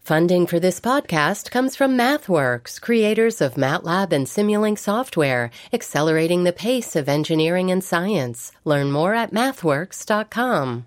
Funding for this podcast comes from MathWorks, creators of MATLAB and Simulink software, accelerating the pace of engineering and science. Learn more at mathworks.com.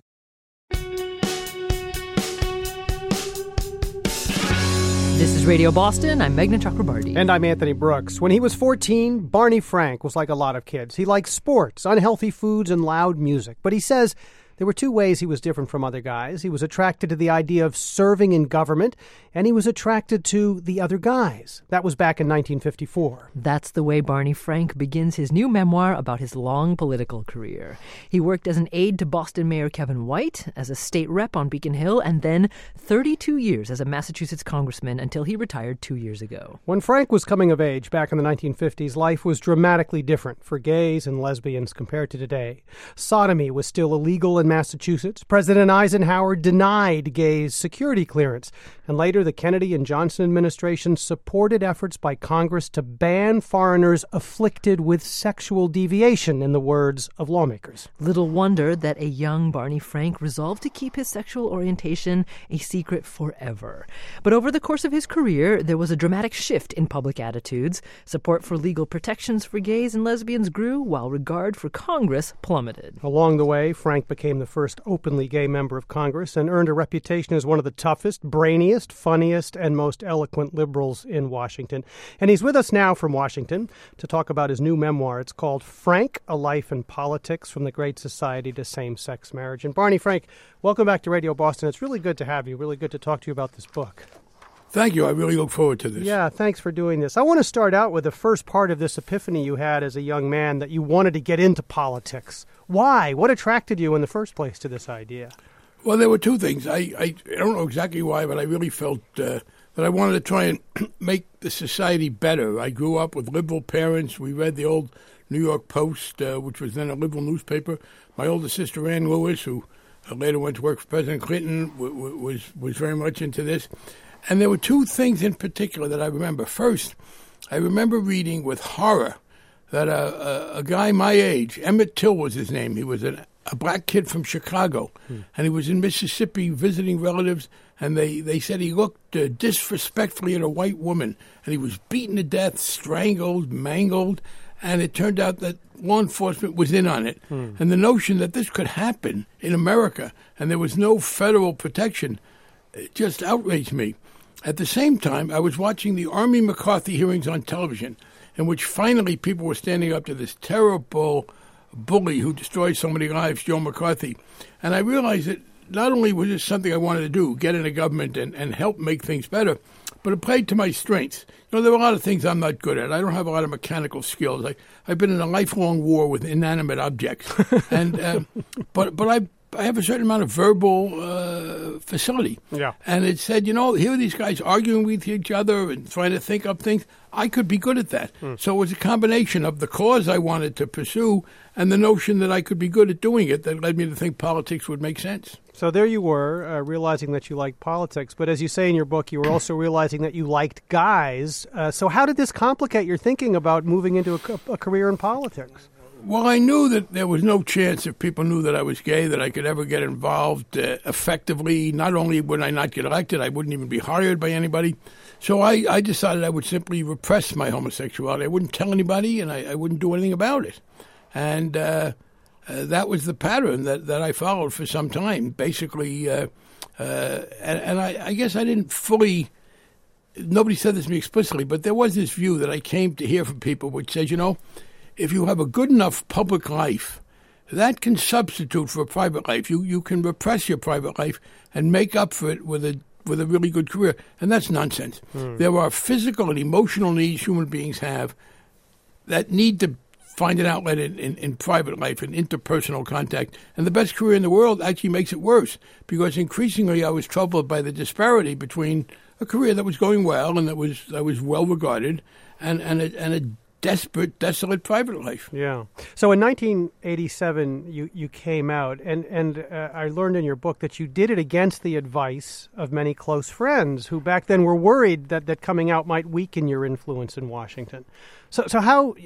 This is Radio Boston. I'm Meghna Chakrabarty. And I'm Anthony Brooks. When he was 14, Barney Frank was like a lot of kids. He liked sports, unhealthy foods, and loud music. But he says there were two ways he was different from other guys. He was attracted to the idea of serving in government, and he was attracted to the other guys. That was back in 1954. That's the way Barney Frank begins his new memoir about his long political career. He worked as an aide to Boston Mayor Kevin White, as a state rep on Beacon Hill, and then 32 years as a Massachusetts congressman until he retired 2 years ago. When Frank was coming of age back in the 1950s, life was dramatically different for gays and lesbians compared to today. Sodomy was still illegal in Massachusetts. President Eisenhower denied gays security clearance. And later, the Kennedy and Johnson administrations supported efforts by Congress to ban foreigners afflicted with sexual deviation, in the words of lawmakers. Little wonder that a young Barney Frank resolved to keep his sexual orientation a secret forever. But over the course of his career, there was a dramatic shift in public attitudes. Support for legal protections for gays and lesbians grew, while regard for Congress plummeted. Along the way, Frank became the first openly gay member of Congress and earned a reputation as one of the toughest, brainiest, funniest, and most eloquent liberals in Washington. And he's with us now from Washington to talk about his new memoir. It's called Frank, A Life in Politics, From the Great Society to Same-Sex Marriage. And Barney Frank, welcome back to Radio Boston. It's really good to have you, really good to talk to you about this book. Thank you. I really look forward to this. Yeah, thanks for doing this. I want to start out with the first part of this epiphany you had as a young man, that you wanted to get into politics. Why? What attracted you in the first place to this idea? Well, there were two things. I don't know exactly why, but I really felt that I wanted to try and make the society better. I grew up with liberal parents. We read the old New York Post, which was then a liberal newspaper. My older sister, Ann Lewis, who later went to work for President Clinton, was very much into this. And there were two things in particular that I remember. First, I remember reading with horror that a guy my age, Emmett Till was his name, he was a black kid from Chicago, and he was in Mississippi visiting relatives, and they said he looked disrespectfully at a white woman, and he was beaten to death, strangled, mangled, and it turned out that law enforcement was in on it. And the notion that this could happen in America, and there was no federal protection, it just outraged me. At the same time, I was watching the Army McCarthy hearings on television, in which finally people were standing up to this terrible bully who destroyed so many lives, Joe McCarthy. And I realized that not only was this something I wanted to do, get into government and help make things better, but it played to my strengths. You know, there are a lot of things I'm not good at. I don't have a lot of mechanical skills. I've been in a lifelong war with inanimate objects. And but I have a certain amount of verbal facility. Yeah. And it said, you know, here are these guys arguing with each other and trying to think up things. I could be good at that. So it was a combination of the cause I wanted to pursue and the notion that I could be good at doing it that led me to think politics would make sense. So there you were, realizing that you liked politics. But as you say in your book, you were also realizing that you liked guys. So how did this complicate your thinking about moving into a career in politics? Well, I knew that there was no chance if people knew that I was gay that I could ever get involved effectively. Not only would I not get elected, I wouldn't even be hired by anybody. So I decided I would simply repress my homosexuality. I wouldn't tell anybody, and I wouldn't do anything about it. And that was the pattern that I followed for some time, basically. And I guess I didn't fully – nobody said this to me explicitly, but there was this view that I came to hear from people which says, you know, if you have a good enough public life, that can substitute for a private life. You can repress your private life and make up for it with a really good career. And that's nonsense. There are physical and emotional needs human beings have that need to find an outlet in private life and interpersonal contact. And the best career in the world actually makes it worse, because increasingly I was troubled by the disparity between a career that was going well and that was well regarded and a desperate, desolate private life. Yeah. So in 1987, you came out, and I learned in your book that you did it against the advice of many close friends who back then were worried that coming out might weaken your influence in Washington. So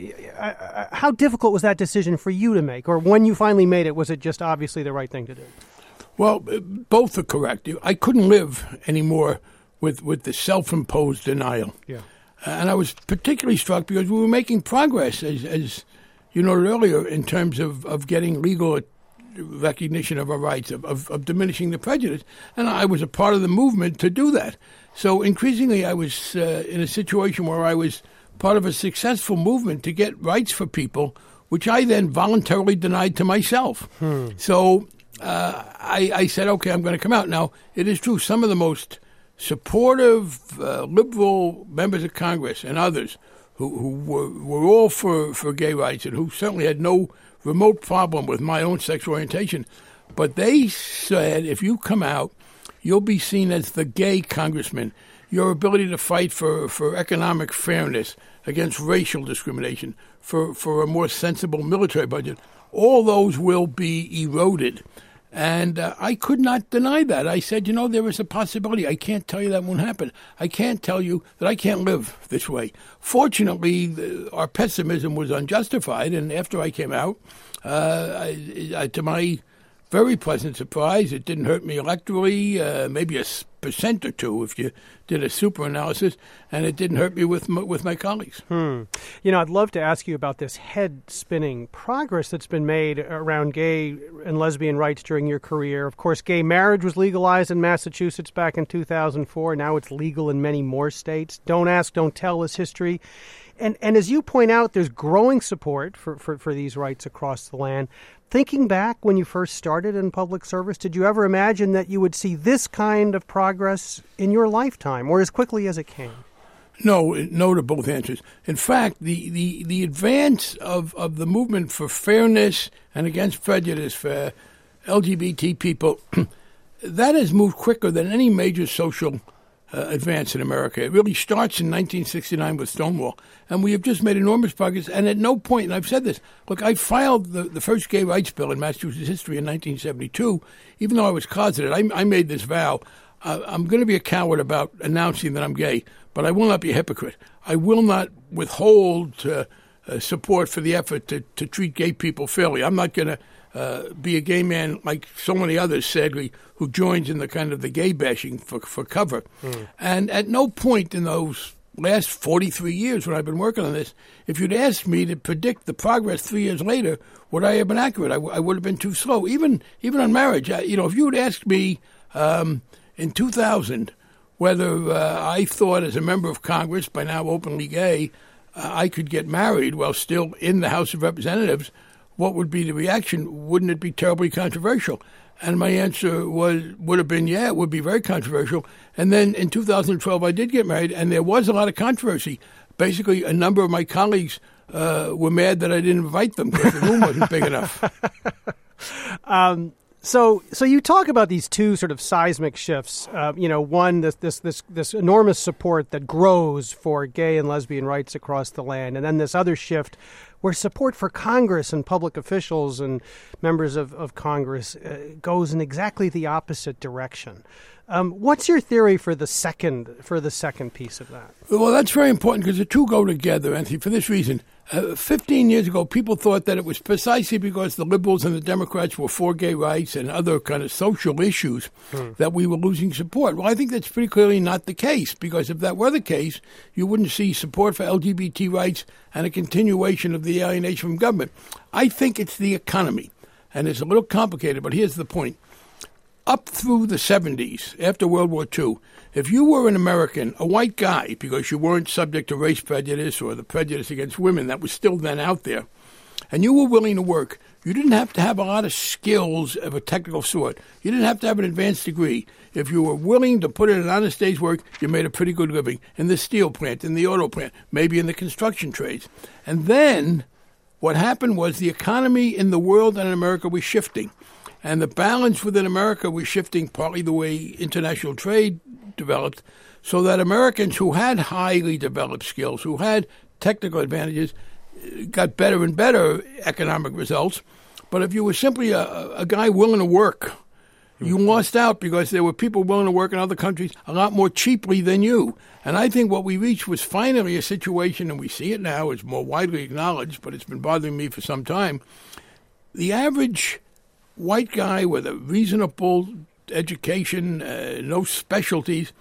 how difficult was that decision for you to make? Or when you finally made it, was it just obviously the right thing to do? Well, both are correct. I couldn't live anymore with the self-imposed denial. Yeah. And I was particularly struck because we were making progress, as you noted earlier, in terms of getting legal recognition of our rights, of diminishing the prejudice. And I was a part of the movement to do that. So increasingly I was in a situation where I was part of a successful movement to get rights for people, which I then voluntarily denied to myself. So I said, okay, I'm going to come out. Now, it is true, some of the most supportive liberal members of Congress and others who were all for gay rights and who certainly had no remote problem with my own sexual orientation. But they said, if you come out, you'll be seen as the gay congressman. Your ability to fight for economic fairness, against racial discrimination, for a more sensible military budget, all those will be eroded. And I could not deny that. I said, there is a possibility. I can't tell you that won't happen. I can't tell you that I can't live this way. Fortunately, our pessimism was unjustified, and after I came out, to my very pleasant surprise, it didn't hurt me electorally, maybe a % or two if you did a super analysis, and it didn't hurt me with my colleagues. I'd love to ask you about this head-spinning progress that's been made around gay and lesbian rights during your career. Of course, gay marriage was legalized in Massachusetts back in 2004. Now it's legal in many more states. Don't ask, don't tell is history. And as you point out, there's growing support for these rights across the land. Thinking back when you first started in public service, did you ever imagine that you would see this kind of progress in your lifetime or as quickly as it came? No to both answers. In fact, the advance of the movement for fairness and against prejudice for LGBT people, that has moved quicker than any major social advance in America. It really starts in 1969 with Stonewall, and we have just made enormous progress. And at no point, and I've said this, look, I filed the first gay rights bill in Massachusetts history in 1972, even though I was closeted. I made this vow. I'm going to be a coward about announcing that I'm gay, but I will not be a hypocrite. I will not withhold support for the effort to treat gay people fairly. I'm not going to be a gay man like so many others, sadly, who joins in the kind of the gay bashing for cover. And at no point in those last 43 years when I've been working on this, if you'd asked me to predict the progress 3 years later, would I have been accurate? I would have been too slow. Even on marriage, if you had asked me in 2000 whether I thought as a member of Congress, by now openly gay, I could get married while still in the House of Representatives, what would be the reaction? Wouldn't it be terribly controversial? And my answer would have been, yeah, it would be very controversial. And then in 2012, I did get married, and there was a lot of controversy. Basically, a number of my colleagues were mad that I didn't invite them because the room wasn't big enough. So you talk about these two sort of seismic shifts. One, this enormous support that grows for gay and lesbian rights across the land, and then this other shift where support for Congress and public officials and members of Congress goes in exactly the opposite direction. What's your theory for the second piece of that? Well, that's very important because the two go together, Anthony, for this reason. 15 years ago, people thought that it was precisely because the liberals and the Democrats were for gay rights and other kind of social issues that we were losing support. Well, I think that's pretty clearly not the case, because if that were the case, you wouldn't see support for LGBT rights and a continuation of the alienation from government. I think it's the economy, and it's a little complicated, but here's the point. Up through the 70s, after World War II, if you were an American, a white guy, because you weren't subject to race prejudice or the prejudice against women that was still then out there, and you were willing to work, you didn't have to have a lot of skills of a technical sort. You didn't have to have an advanced degree. If you were willing to put in an honest day's work, you made a pretty good living in the steel plant, in the auto plant, maybe in the construction trades. And then what happened was the economy in the world and in America was shifting. And the balance within America was shifting partly the way international trade developed, so that Americans who had highly developed skills, who had technical advantages, got better and better economic results. But if you were simply a guy willing to work, you lost out because there were people willing to work in other countries a lot more cheaply than you. And I think what we reached was finally a situation, and we see it now, it's more widely acknowledged, but it's been bothering me for some time. The average white guy with a reasonable education, no specialties,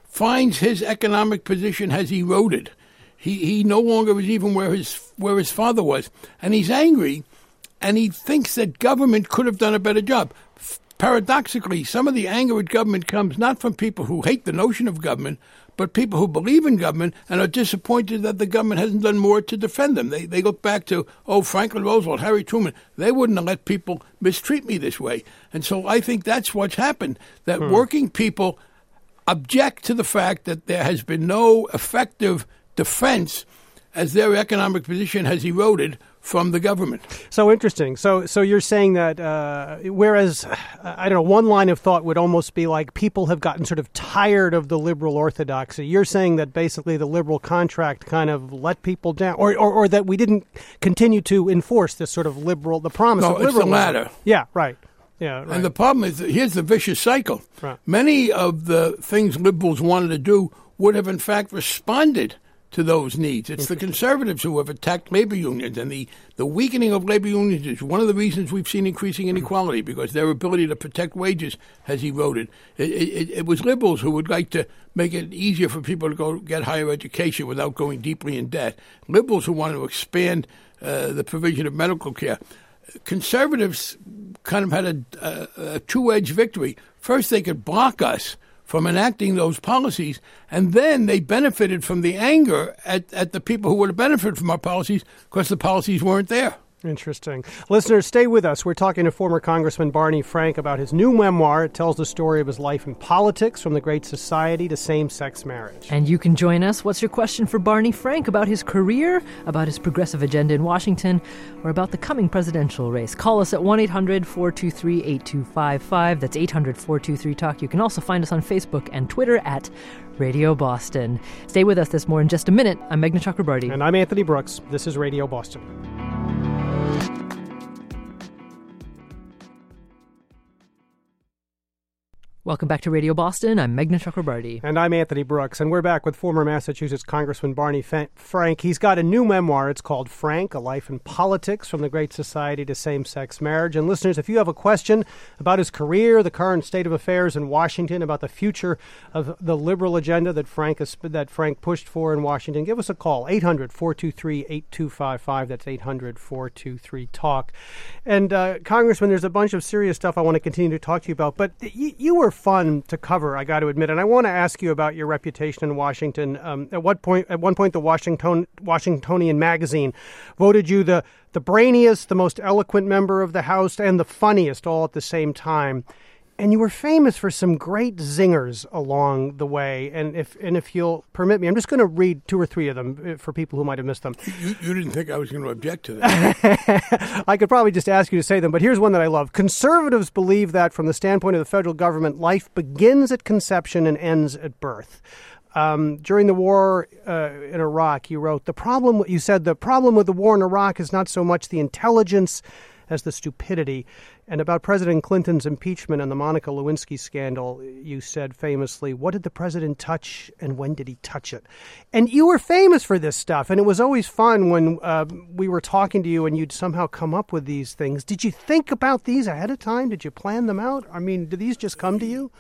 finds his economic position has eroded. He no longer is even where his father was. And he's angry, and he thinks that government could have done a better job. Paradoxically, some of the anger at government comes not from people who hate the notion of government, but people who believe in government and are disappointed that the government hasn't done more to defend them. They look back to, Franklin Roosevelt, Harry Truman. They wouldn't have let people mistreat me this way. And so I think that's what's happened, that working people object to the fact that there has been no effective defense as their economic position has eroded from the government. So interesting. So you're saying that whereas, I don't know, one line of thought would almost be like people have gotten sort of tired of the liberal orthodoxy. You're saying that basically the liberal contract kind of let people down, or that we didn't continue to enforce this sort of the promise of liberalism. No, it's the latter. Yeah, right. Yeah, right. And the problem is, here's the vicious cycle. Right. Many of the things liberals wanted to do would have, in fact, responded to those needs. It's the conservatives who have attacked labor unions, and the weakening of labor unions is one of the reasons we've seen increasing inequality, because their ability to protect wages has eroded. It was liberals who would like to make it easier for people to go get higher education without going deeply in debt. Liberals who wanted to expand the provision of medical care. Conservatives kind of had a two-edged victory. First, they could block us from enacting those policies, and then they benefited from the anger at the people who would have benefited from our policies because the policies weren't there. Interesting. Listeners, stay with us. We're talking to former Congressman Barney Frank about his new memoir. It tells the story of his life in politics, from the Great Society to same-sex marriage. And you can join us. What's your question for Barney Frank about his career, about his progressive agenda in Washington, or about the coming presidential race? Call us at 1-800-423-8255. That's 800-423-TALK. You can also find us on Facebook and Twitter at Radio Boston. Stay with us. There's more in just a minute. I'm Meghna Chakrabarty. And I'm Anthony Brooks. This is Radio Boston. Welcome back to Radio Boston. I'm Meghna Chakrabarty. And I'm Anthony Brooks. And we're back with former Massachusetts Congressman Barney Frank. He's got a new memoir. It's called Frank, A Life in Politics, from the Great Society to Same-Sex Marriage. And listeners, if you have a question about his career, the current state of affairs in Washington, about the future of the liberal agenda that Frank pushed for in Washington, give us a call, 800-423-8255. That's 800-423-TALK. And Congressman, there's a bunch of serious stuff I want to continue to talk to you about, but you were fun to cover, I got to admit, and I want to ask you about your reputation in Washington. At one point, the Washingtonian magazine voted you the brainiest, the most eloquent member of the House, and the funniest all at the same time. And you were famous for some great zingers along the way. And if you'll permit me, I'm just going to read two or three of them for people who might have missed them. You didn't think I was going to object to that. I could probably just ask you to say them, but here's one that I love. Conservatives believe that from the standpoint of the federal government, life begins at conception and ends at birth. During the war in Iraq, you wrote, the problem with the war in Iraq is not so much the intelligence as the stupidity. And about President Clinton's impeachment and the Monica Lewinsky scandal, you said famously, what did the president touch and when did he touch it? And you were famous for this stuff, and it was always fun when we were talking to you and you'd somehow come up with these things. Did you think about these ahead of time? Did you plan them out? I mean, did these just come to you?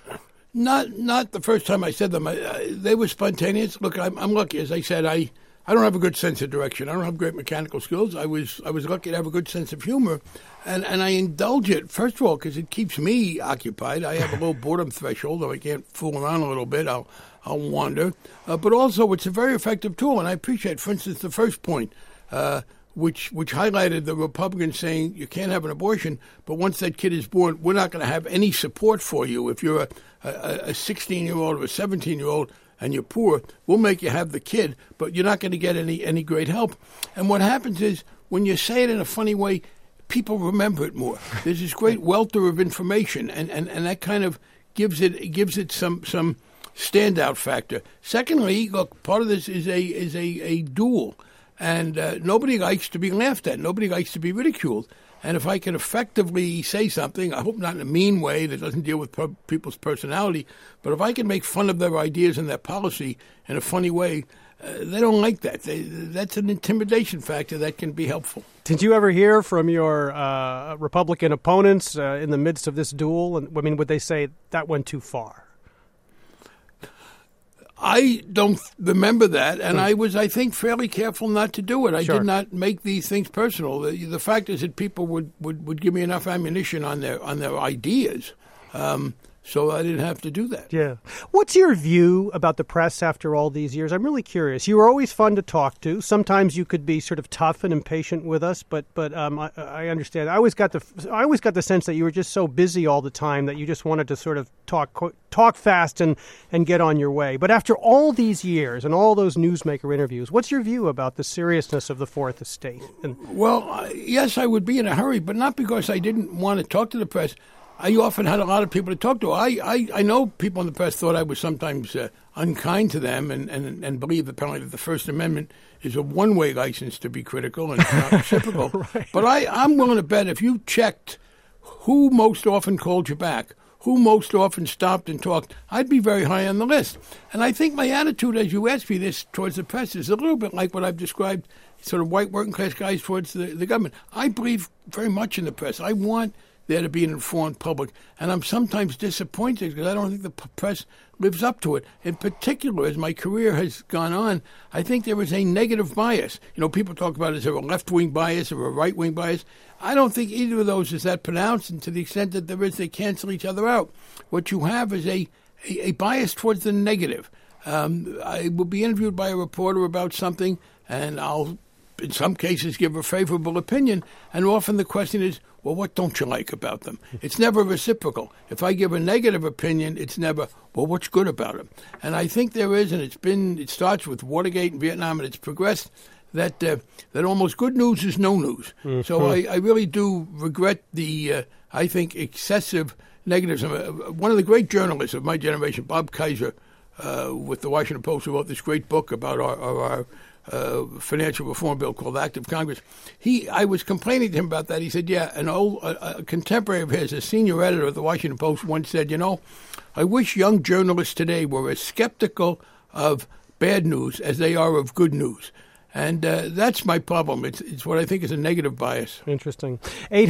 Not the first time I said them. They were spontaneous. Look, I'm lucky. As I said, I don't have a good sense of direction. I don't have great mechanical skills. I was lucky to have a good sense of humor, and I indulge it, first of all, because it keeps me occupied. I have a low boredom threshold, though I can't fool around a little bit. I'll wander. But also, it's a very effective tool, and I appreciate, for instance, the first point, which highlighted the Republicans saying you can't have an abortion, but once that kid is born, we're not going to have any support for you. If you're a 16-year-old or a 17-year-old, and you're poor, we'll make you have the kid, but you're not going to get any great help. And what happens is, when you say it in a funny way, people remember it more. There's this great welter of information, and that kind of gives it some standout factor. Secondly, look, part of this is a duel, and nobody likes to be laughed at. Nobody likes to be ridiculed. And if I can effectively say something, I hope not in a mean way that doesn't deal with people's personality, but if I can make fun of their ideas and their policy in a funny way, they don't like that. That's an intimidation factor that can be helpful. Did you ever hear from your Republican opponents in the midst of this duel? And I mean, would they say that went too far? I don't remember that, and I was, I think, fairly careful not to do it. I did not make these things personal. The fact is that people would give me enough ammunition on their ideas, so I didn't have to do that. Yeah. What's your view about the press after all these years? I'm really curious. You were always fun to talk to. Sometimes you could be sort of tough and impatient with us, but I understand. I always got the sense that you were just so busy all the time that you just wanted to sort of talk fast and get on your way. But after all these years and all those newsmaker interviews, what's your view about the seriousness of the Fourth Estate? Well, yes, I would be in a hurry, but not because I didn't want to talk to the press. I often had a lot of people to talk to. I know people in the press thought I was sometimes unkind to them and believe apparently that the First Amendment is a one-way license to be critical and not reciprocal. Right. But I'm willing to bet if you checked who most often called you back, who most often stopped and talked, I'd be very high on the list. And I think my attitude, as you asked me this, towards the press is a little bit like what I've described, sort of white working-class guys towards the government. I believe very much in the press. I want there to be an informed public. And I'm sometimes disappointed because I don't think the press lives up to it. In particular, as my career has gone on, I think there is a negative bias. You know, people talk about is there a left-wing bias or a right-wing bias? I don't think either of those is that pronounced, and to the extent that there is, they cancel each other out. What you have is a bias towards the negative. I will be interviewed by a reporter about something, and I'll, in some cases, give a favorable opinion, and often the question is, well, what don't you like about them? It's never reciprocal. If I give a negative opinion, it's never, well, what's good about them? And I think there is, and it starts with Watergate and Vietnam, and it's progressed, that almost good news is no news. Mm-hmm. So I really do regret the, I think, excessive negativism. One of the great journalists of my generation, Bob Kaiser, with the Washington Post, who wrote this great book about our financial reform bill called Act of Congress. I was complaining to him about that. He said, yeah, a contemporary of his, a senior editor of the Washington Post, once said, I wish young journalists today were as skeptical of bad news as they are of good news. And that's my problem. It's what I think is a negative bias. Interesting.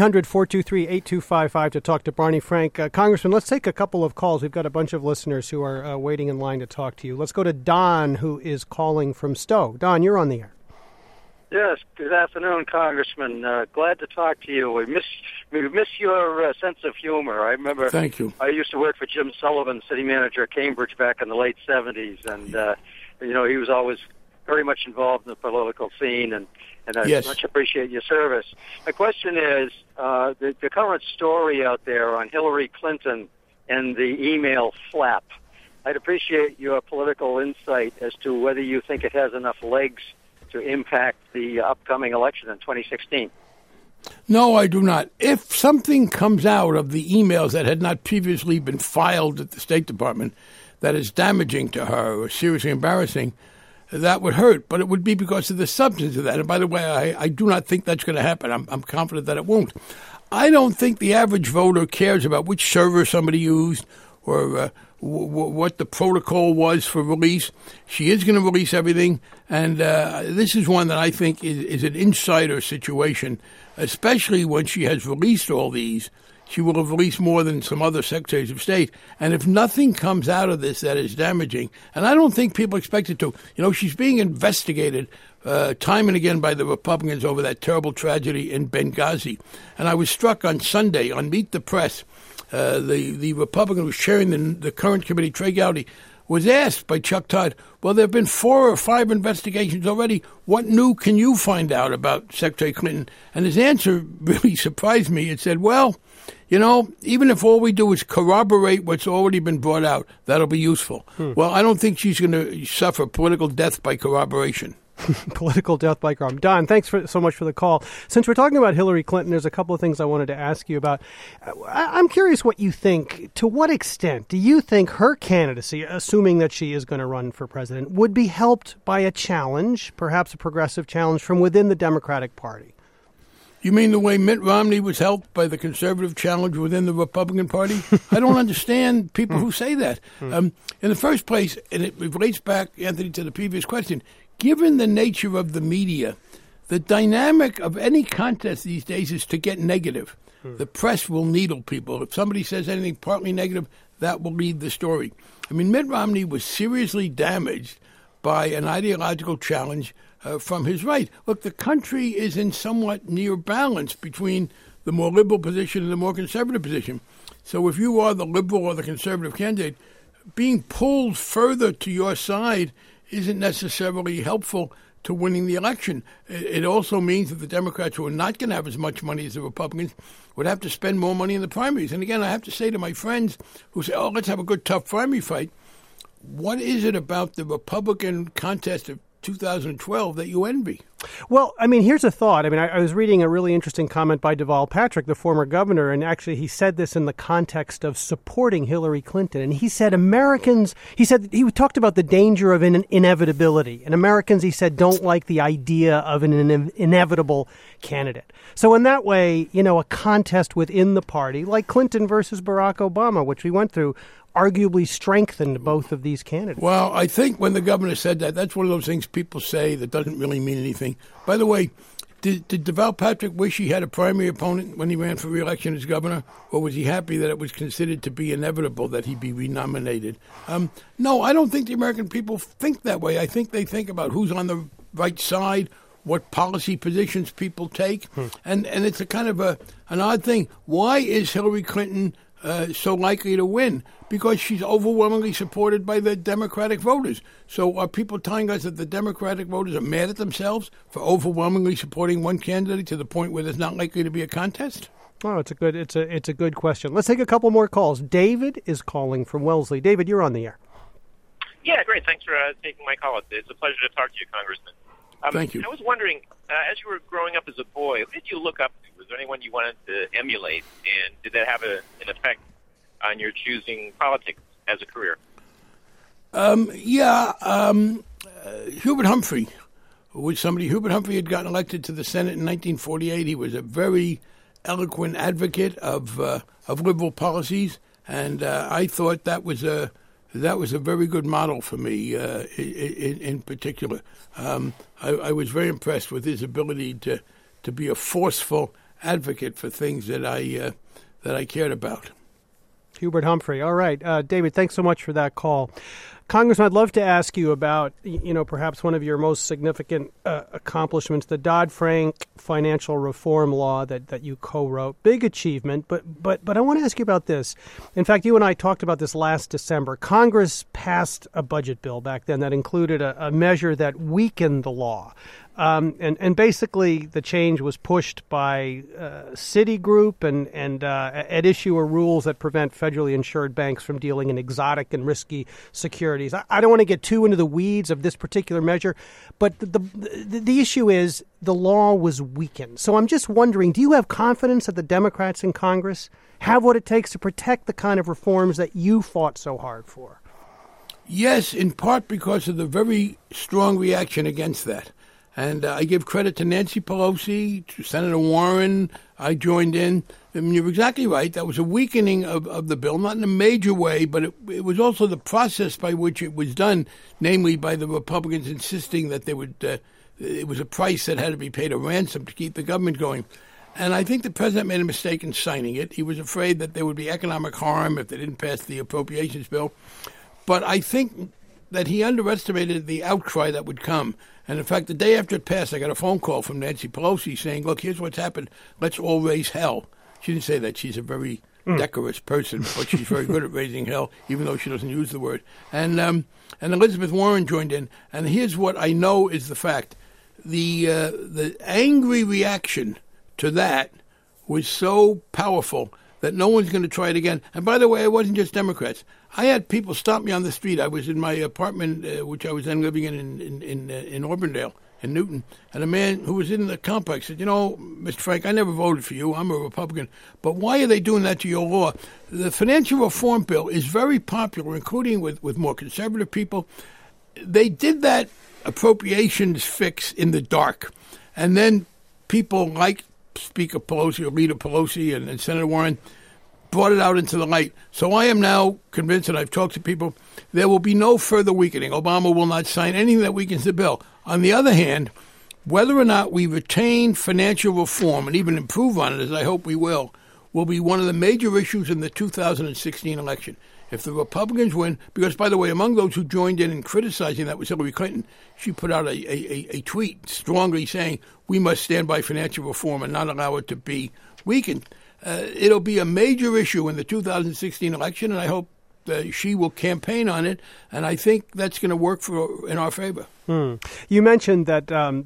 800-423-8255 to talk to Barney Frank. Congressman, let's take a couple of calls. We've got a bunch of listeners who are waiting in line to talk to you. Let's go to Don, who is calling from Stowe. Don, you're on the air. Yes, good afternoon, Congressman. Glad to talk to you. We miss your sense of humor. I remember. Thank you. I used to work for Jim Sullivan, city manager at Cambridge back in the late 70s, and he was always very much involved in the political scene, and I much appreciate your service. My question is, the current story out there on Hillary Clinton and the email flap. I'd appreciate your political insight as to whether you think it has enough legs to impact the upcoming election in 2016. No, I do not. If something comes out of the emails that had not previously been filed at the State Department that is damaging to her or seriously embarrassing, that would hurt, but it would be because of the substance of that. And by the way, I do not think that's going to happen. I'm confident that it won't. I don't think the average voter cares about which server somebody used or what the protocol was for release. She is going to release everything, and this is one that I think is an insider situation, especially when she has released all these. She will have released more than some other secretaries of state. And if nothing comes out of this that is damaging, and I don't think people expect it to, she's being investigated time and again by the Republicans over that terrible tragedy in Benghazi. And I was struck on Sunday on Meet the Press. The Republican who was chairing the current committee, Trey Gowdy, was asked by Chuck Todd, well, there have been 4 or 5 investigations already. What new can you find out about Secretary Clinton? And his answer really surprised me. It said, well, even if all we do is corroborate what's already been brought out, that'll be useful. Well, I don't think she's going to suffer political death by corroboration. Political death by corroboration. Don, thanks so much for the call. Since we're talking about Hillary Clinton, there's a couple of things I wanted to ask you about. I'm curious what you think. To what extent do you think her candidacy, assuming that she is going to run for president, would be helped by a challenge, perhaps a progressive challenge from within the Democratic Party? You mean the way Mitt Romney was helped by the conservative challenge within the Republican Party? I don't understand people who say that. In the first place, and it relates back, Anthony, to the previous question, given the nature of the media, the dynamic of any contest these days is to get negative. The press will needle people. If somebody says anything partly negative, that will lead the story. I mean, Mitt Romney was seriously damaged by an ideological challenge from his right. Look, the country is in somewhat near balance between the more liberal position and the more conservative position. So if you are the liberal or the conservative candidate, being pulled further to your side isn't necessarily helpful to winning the election. It also means that the Democrats, who are not going to have as much money as the Republicans, would have to spend more money in the primaries. And again, I have to say to my friends who say, let's have a good, tough primary fight, what is it about the Republican contest of 2012 that you envy? Well, I mean, here's a thought. I mean, I was reading a really interesting comment by Deval Patrick, the former governor, and actually he said this in the context of supporting Hillary Clinton. And he said he talked about the danger of an inevitability. And Americans, he said, don't like the idea of an inevitable candidate. So in that way, a contest within the party, like Clinton versus Barack Obama, which we went through, arguably strengthened both of these candidates. Well, I think when the governor said that, that's one of those things people say that doesn't really mean anything. By the way, did Deval Patrick wish he had a primary opponent when he ran for re-election as governor, or was he happy that it was considered to be inevitable that he be renominated? No, I don't think the American people think that way. I think they think about who's on the right side, what policy positions people take, and it's a kind of an odd thing. Why is Hillary Clinton so likely to win? Because she's overwhelmingly supported by the Democratic voters. So are people telling us that the Democratic voters are mad at themselves for overwhelmingly supporting one candidate to the point where there's not likely to be a contest? Oh, it's a good question. Let's take a couple more calls. David is calling from Wellesley. David, you're on the air. Yeah, great. Thanks for taking my call. It's a pleasure to talk to you, Congressman. Thank you. I was wondering, as you were growing up as a boy, who did you look up to? Was there anyone you wanted to emulate? And did that have an effect on your choosing politics as a career? Hubert Humphrey was somebody. Hubert Humphrey had gotten elected to the Senate in 1948. He was a very eloquent advocate of liberal policies, and I thought that was a very good model for me in particular. I was very impressed with his ability to be a forceful advocate for things that I cared about. Hubert Humphrey. All right. David, thanks so much for that call. Congressman, I'd love to ask you about, perhaps one of your most significant accomplishments, the Dodd-Frank financial reform law that you co-wrote. Big achievement, but I want to ask you about this. In fact, you and I talked about this last December. Congress passed a budget bill back then that included a measure that weakened the law. And basically the change was pushed by Citigroup and at issue are rules that prevent federally insured banks from dealing in exotic and risky securities. I don't want to get too into the weeds of this particular measure, but the issue is the law was weakened. So I'm just wondering, do you have confidence that the Democrats in Congress have what it takes to protect the kind of reforms that you fought so hard for? Yes, in part because of the very strong reaction against that. And I give credit to Nancy Pelosi, to Senator Warren. I joined in. I mean, you're exactly right. That was a weakening of the bill, not in a major way, but it was also the process by which it was done, namely by the Republicans insisting that they would it was a price that had to be paid, a ransom to keep the government going. And I think the president made a mistake in signing it. He was afraid that there would be economic harm if they didn't pass the appropriations bill. But I think that he underestimated the outcry that would come. And, in fact, the day after it passed, I got a phone call from Nancy Pelosi saying, look, here's what's happened. Let's all raise hell. She didn't say that. She's a very decorous person, but she's very good at raising hell, even though she doesn't use the word. And Elizabeth Warren joined in. And here's what I know is the fact. The angry reaction to that was so powerful that no one's going to try it again. And by the way, it wasn't just Democrats. I had people stop me on the street. I was in my apartment, which I was then living in Auburndale, in Newton, and a man who was in the complex said, Mr. Frank, I never voted for you. I'm a Republican. But why are they doing that to your law? The financial reform bill is very popular, including with more conservative people. They did that appropriations fix in the dark. And then people like Speaker Pelosi or Leader Pelosi and Senator Warren brought it out into the light. So I am now convinced, and I've talked to people, there will be no further weakening. Obama will not sign anything that weakens the bill. On the other hand, whether or not we retain financial reform and even improve on it, as I hope we will be one of the major issues in the 2016 election. If the Republicans win, because, by the way, among those who joined in criticizing that was Hillary Clinton, she put out a tweet strongly saying we must stand by financial reform and not allow it to be weakened. It'll be a major issue in the 2016 election, and I hope she will campaign on it, and I think that's going to work in our favor. You mentioned that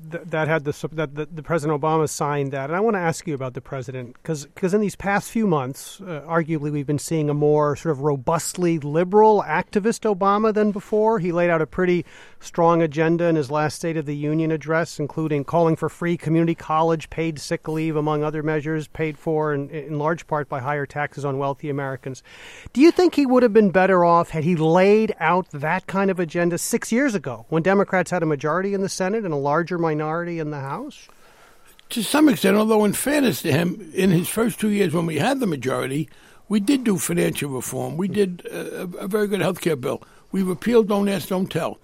that President Obama signed that, and I want to ask you about the president because in these past few months, arguably we've been seeing a more sort of robustly liberal activist Obama than before. He laid out a pretty strong agenda in his last State of the Union address, including calling for free community college, paid sick leave, among other measures paid for in large part by higher taxes on wealthy Americans. Do you think he would have been better off had he laid out that kind of agenda 6 years ago when Democrats had a majority in the Senate and a larger minority in the House? To some extent, although in fairness to him, in his first 2 years when we had the majority, we did do financial reform. We did a very good health care bill. We repealed Don't Ask, Don't Tell.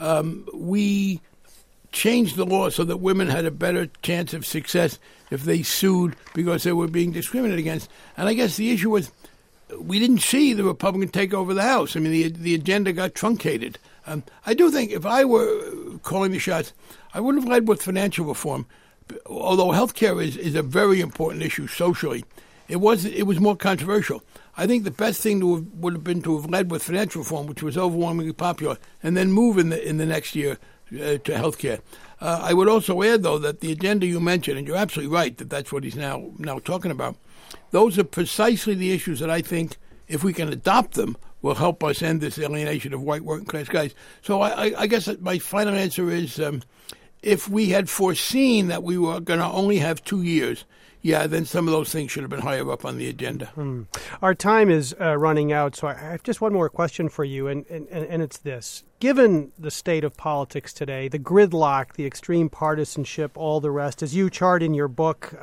We changed the law so that women had a better chance of success if they sued because they were being discriminated against. And I guess the issue was we didn't see the Republican take over the House. I mean, the agenda got truncated. I do think if I were calling the shots, I would have led with financial reform. Although health care is a very important issue socially, it was more controversial. I think the best thing would have been to have led with financial reform, which was overwhelmingly popular, and then move in the next year to health care. I would also add, though, that the agenda you mentioned, and you're absolutely right that that's what he's now talking about, those are precisely the issues that I think, if we can adopt them, will help us end this alienation of white working-class guys. So I guess my final answer is if we had foreseen that we were going to only have 2 years, then some of those things should have been higher up on the agenda. Our time is running out, so I have just one more question for you, and it's this. Given the state of politics today, the gridlock, the extreme partisanship, all the rest, as you chart in your book,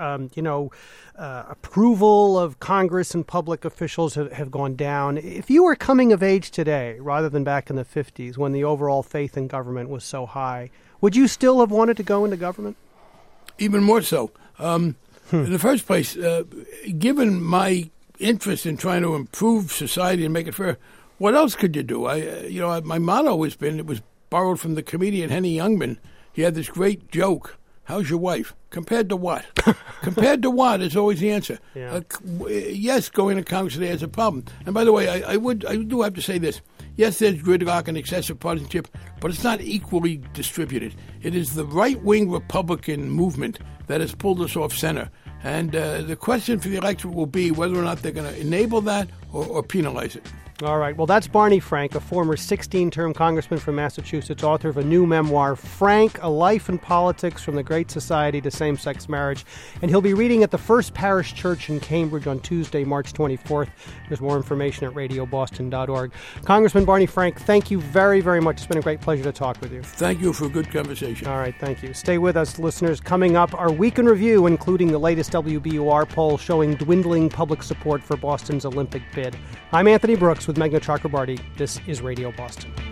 approval of Congress and public officials have gone down. If you were coming of age today, rather than back in the 50s, when the overall faith in government was so high, would you still have wanted to go into government? Even more so. In the first place, given my interest in trying to improve society and make it fair, what else could you do? My motto has been, it was borrowed from the comedian Henny Youngman. He had this great joke. How's your wife? Compared to what? Compared to what is always the answer. Yeah. Yes, going to Congress today is a problem. And by the way, I do have to say this. Yes, there's gridlock and excessive partisanship, but it's not equally distributed. It is the right-wing Republican movement that has pulled us off center. And the question for the electorate will be whether or not they're going to enable that or penalize it. All right. Well, that's Barney Frank, a former 16-term congressman from Massachusetts, author of a new memoir, Frank, A Life in Politics from the Great Society to Same-Sex Marriage. And he'll be reading at the First Parish Church in Cambridge on Tuesday, March 24th. There's more information at radioboston.org. Congressman Barney Frank, thank you very, very much. It's been a great pleasure to talk with you. Thank you for a good conversation. All right. Thank you. Stay with us, listeners. Coming up, our Week in Review, including the latest WBUR poll showing dwindling public support for Boston's Olympic bid. I'm Anthony Brooks with Meghna Chakrabarty. This is Radio Boston.